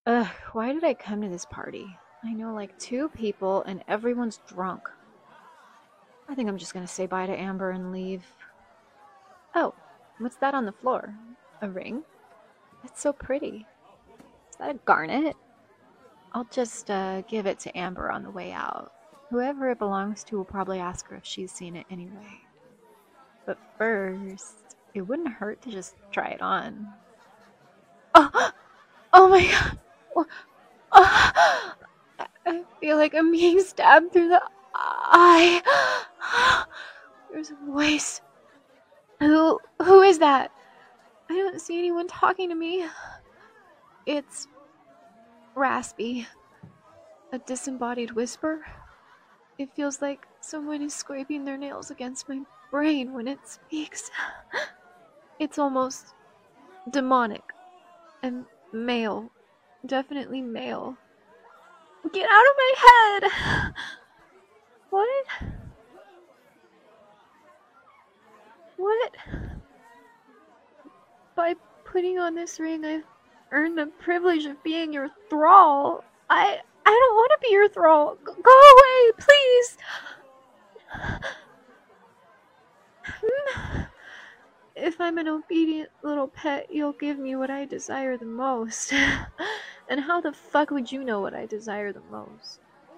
Ugh, why did I come to this party? I know like two people and everyone's drunk. I think I'm just gonna say bye to Amber and leave. Oh, what's that on the floor? A ring? It's so pretty. Is that a garnet? I'll just give it to Amber on the way out. Whoever it belongs to will probably ask her if she's seen it anyway. But first, it wouldn't hurt to just try it on. Oh, oh my god! Oh, I feel like I'm being stabbed through the eye. There's a voice. Who is that? I don't see anyone talking to me. It's raspy. A disembodied whisper. It feels like someone is scraping their nails against my brain when it speaks. It's almost demonic and male. Definitely male. Get out of my head! What? What? By putting on this ring, I've earned the privilege of being your thrall. I don't want to be your thrall. Go away, please. If I'm an obedient little pet, you'll give me what I desire the most. And how the fuck would you know what I desire the most?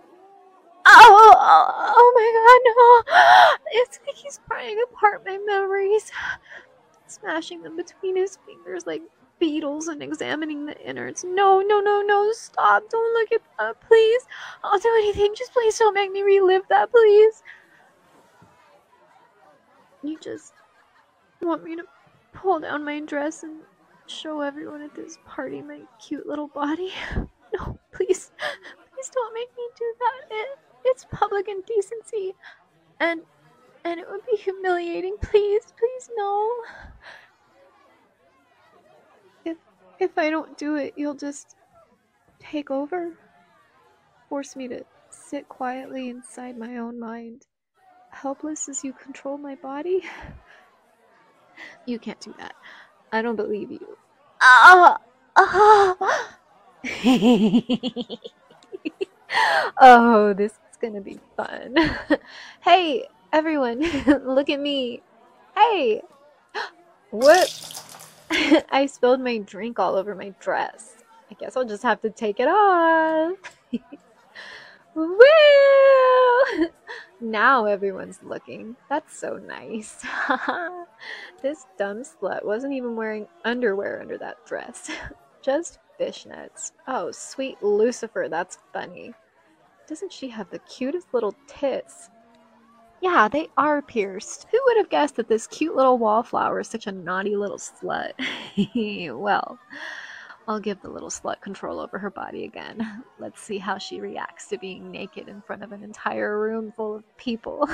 Oh my god, no! It's like he's prying apart my memories, smashing them between his fingers like beetles and examining the innards. No, no, no, no, stop. Don't look at that, please. I'll do anything. Just please don't make me relive that, please. You just want me to pull down my dress and show everyone at this party my cute little body? No, please. Please don't make me do that. It's public indecency. And it would be humiliating. Please, please, no. If if I don't do it, you'll just take over, force me to sit quietly inside my own mind, helpless as you control my body. You can't do that. I don't believe you. Ah! Ah! Oh, this is gonna be fun. Hey, everyone, look at me. Hey, what? I spilled my drink all over my dress. I guess I'll just have to take it off. Woo! Now everyone's looking. That's so nice. This dumb slut wasn't even wearing underwear under that dress. Just fishnets. Oh, sweet Lucifer, that's funny. Doesn't she have the cutest little tits? Yeah, they are pierced. Who would have guessed that this cute little wallflower is such a naughty little slut? Well, I'll give the little slut control over her body again. Let's see how she reacts to being naked in front of an entire room full of people.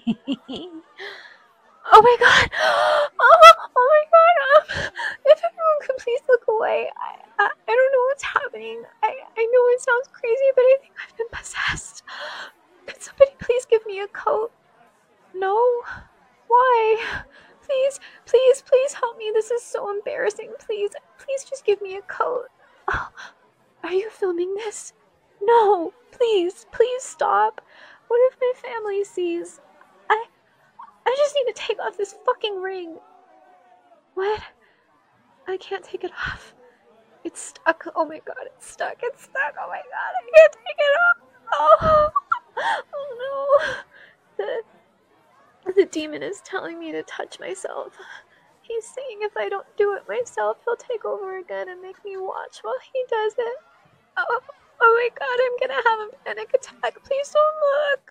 Oh my god! Oh my god! If everyone could please look away. I don't know what's happening. I know it sounds crazy, but I think I've been possessed. Could somebody please give me a coat? No? Why? Please, please, please help me. This is so embarrassing. Please, please just give me a coat. Oh, are you filming this? No, please, please stop. What if my family sees? I I just need to take off this fucking ring. What? I can't take it off. It's stuck. Oh my god, it's stuck. It's stuck. Oh my god, I can't take it off. Oh, oh no. The demon is telling me to touch myself. He's saying if I don't do it myself, he'll take over again and make me watch while he does it. Oh, oh my god, I'm gonna have a panic attack. Please don't look.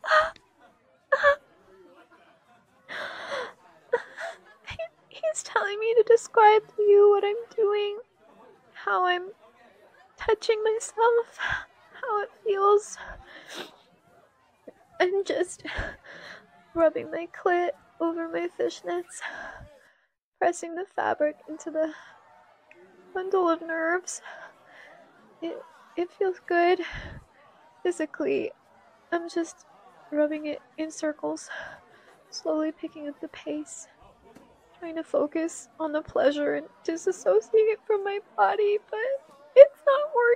He's telling me to describe to you what I'm doing, how I'm touching myself, how it feels. I'm just rubbing my clit over my fishnets, pressing the fabric into the bundle of nerves. It, it feels good. Physically, I'm just rubbing it in circles, slowly picking up the pace, trying to focus on the pleasure and disassociate it from my body, but it's not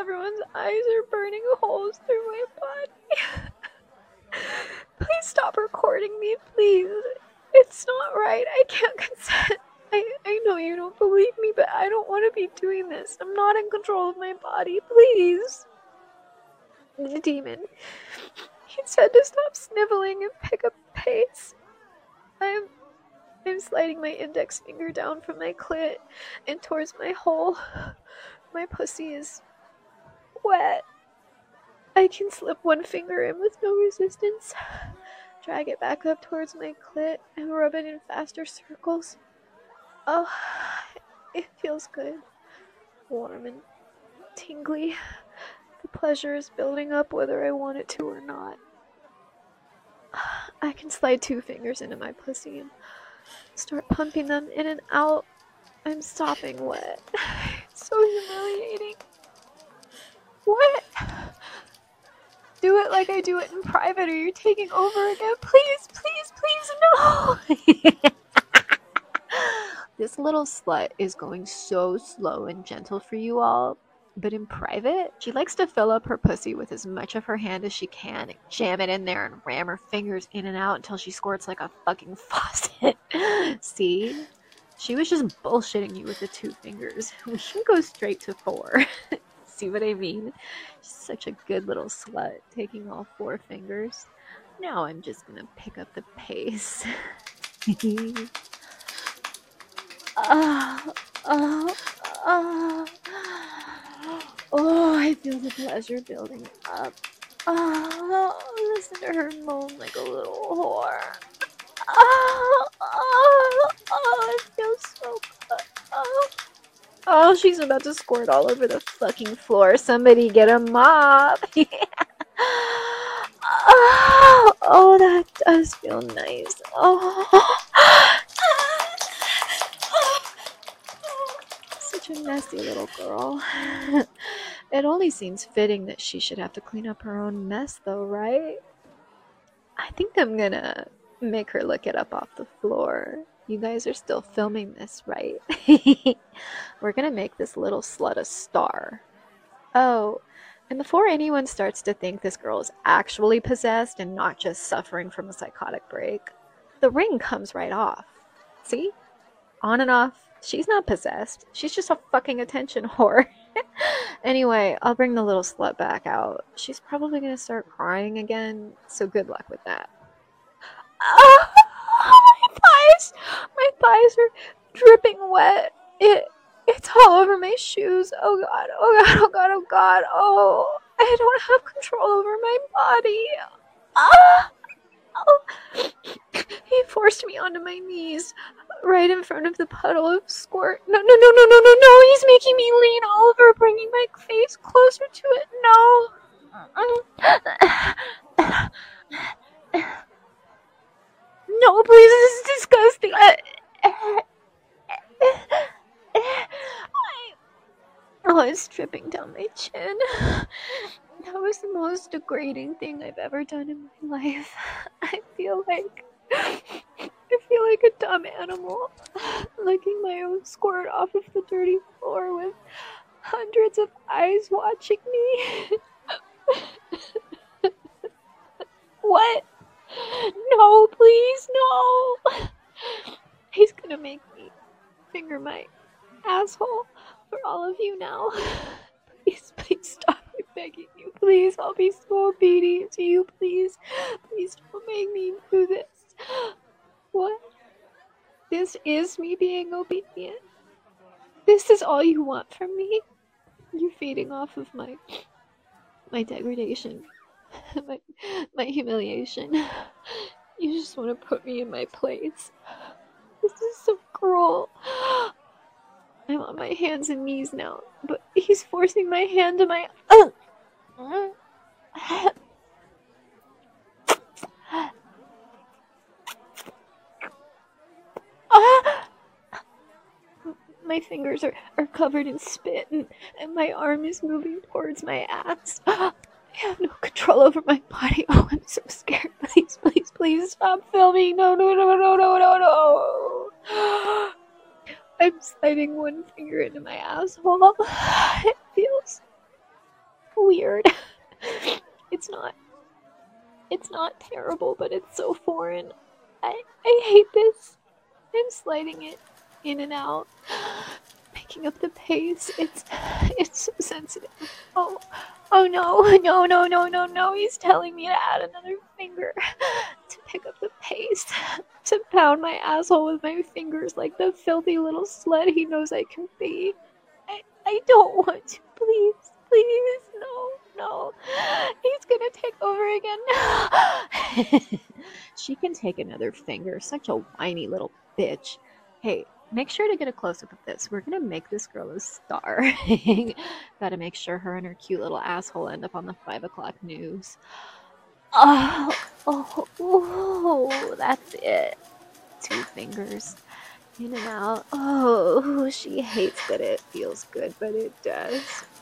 everyone's eyes are burning holes through my body. Please stop recording me, please. It's not right. I can't consent. I know you don't believe me, but I don't want to be doing this. I'm not in control of my body. Please. The demon. He said to stop sniveling and pick up the pace. I'm sliding my index finger down from my clit and towards my hole. My pussy is wet. I can slip one finger in with no resistance, drag it back up towards my clit, and rub it in faster circles. Oh, it feels good. Warm and tingly. The pleasure is building up whether I want it to or not. I can slide 2 fingers into my pussy and start pumping them in and out. I'm sopping wet. It's so humiliating. What? Do it like I do it in private, or you're taking over again. Please, please, please, no! This little slut is going so slow and gentle for you all, but in private, she likes to fill up her pussy with as much of her hand as she can and jam it in there and ram her fingers in and out until she squirts like a fucking faucet. See? She was just bullshitting you with the 2 fingers. We can go straight to 4. See what I mean? She's such a good little slut, taking all 4 fingers. Now I'm just gonna pick up the pace. Oh, I feel the pleasure building up. Oh, listen to her moan like a little whore. It feels so good. Oh, she's about to squirt all over the fucking floor. Somebody get a mop. Oh, that does feel nice. Such a messy little girl. It only seems fitting that she should have to clean up her own mess, though, right? I think I'm gonna make her lick it up off the floor. You guys are still filming this, right? We're gonna make this little slut a star. Oh, and before anyone starts to think this girl is actually possessed and not just suffering from a psychotic break, the ring comes right off. See? On and off. She's not possessed. She's just a fucking attention whore. Anyway, I'll bring the little slut back out. She's probably gonna start crying again, so good luck with that. Oh, my thighs are dripping wet. It's all over my shoes. Oh god, oh god, oh god, oh god. Oh, I don't have control over my body. Oh. He forced me onto my knees, right in front of the puddle of squirt. No, he's making me lean over, bringing my face closer to it. No. No, please, this is disgusting. Oh, it's dripping down my chin. That was the most degrading thing I've ever done in my life. I feel like a dumb animal, licking my own squirt off of the dirty floor with hundreds of eyes watching me. What? No, please, no. He's gonna make me finger my asshole for all of you now. Please, please stop. I'm begging you. Please, I'll be so obedient to you. Please, please don't make me do this. What? This is me being obedient? This is all you want from me? You're feeding off of my degradation, my humiliation. You just want to put me in my place. This is so cruel. I'm on my hands and knees now, but he's forcing my hand to my... My fingers are covered in spit, and my arm is moving towards my ass. I have no control over my body. Oh, I'm so scared. Please, please, please stop filming. No. I'm sliding one finger into my asshole. It feels weird. It's not terrible, but it's so foreign. I hate this. I'm sliding it in and out, picking up the pace. It's so sensitive. Oh no. He's telling me to add another finger to pick up the pace, to pound my asshole with my fingers like the filthy little slut he knows I can be. I don't want to. Please, no. He's gonna take over again. She can take another finger. Such a whiny little bitch. Hey, make sure to get a close-up of this. We're gonna make this girl a star. Gotta make sure her and her cute little asshole end up on the 5 o'clock news. Oh, that's it. 2 fingers. In and out. Oh, she hates that it feels good, but it does.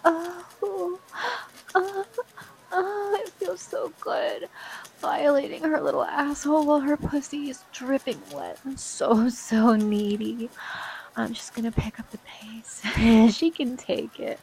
It feels so good. Violating her little asshole while her pussy is dripping wet and so needy. I'm just gonna pick up the pace. She can take it.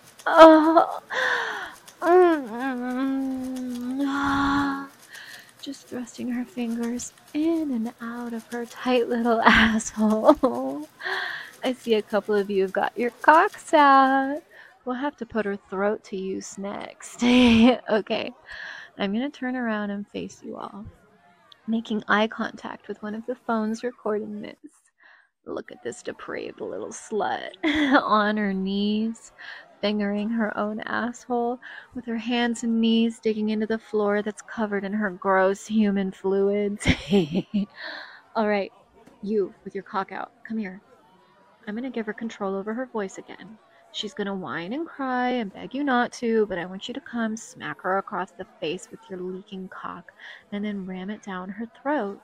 Just thrusting her fingers in and out of her tight little asshole. I see a couple of you have got your cocks out. We'll have to put her throat to use next. Okay, I'm gonna turn around and face you all, making eye contact with one of the phones recording this. Look at this depraved little slut on her knees, fingering her own asshole with her hands and knees digging into the floor that's covered in her gross human fluids. All right, you with your cock out, come here. I'm gonna give her control over her voice again. She's gonna whine and cry and beg you not to, but I want you to come smack her across the face with your leaking cock and then ram it down her throat.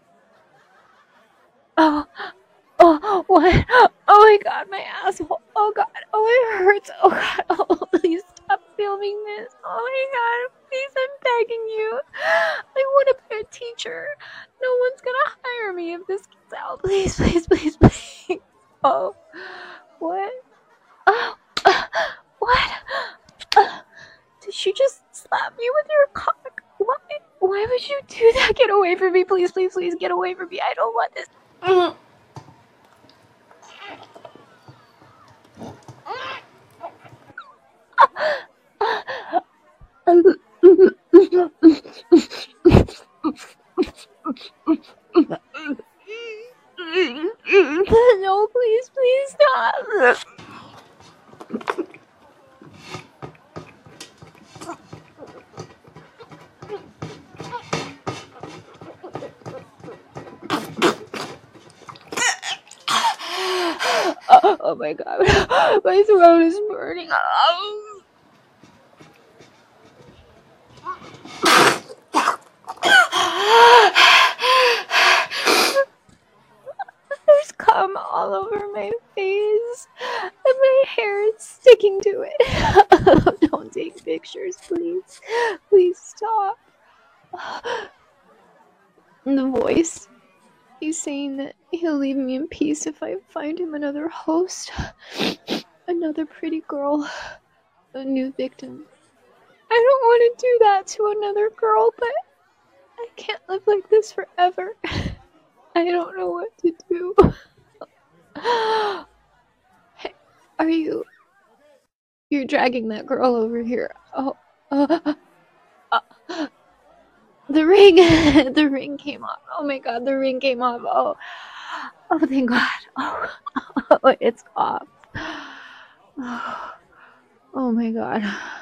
Oh, what? Oh my god, my asshole. Oh god, oh it hurts. Oh god, oh please stop filming this. Oh my god, please, I'm begging you. I want to be a teacher. No one's gonna hire me if this gets out. Please. Oh, what? Oh, what? Did you just slap me with your cock? Why would you do that? Get away from me, please, get away from me. I don't want this. No, please stop. Oh my god, my throat is burning. There's cum all over my face, and my hair is sticking to it. Don't take pictures, please. Please stop. The voice. He's saying that he'll leave me in peace if I find him another host, another pretty girl, a new victim. I don't want to do that to another girl, but I can't live like this forever. I don't know what to do. Hey, you're dragging that girl over here. The ring, the ring came off. Oh my god, the ring came off. Oh, thank god. Oh, it's off. Oh my god.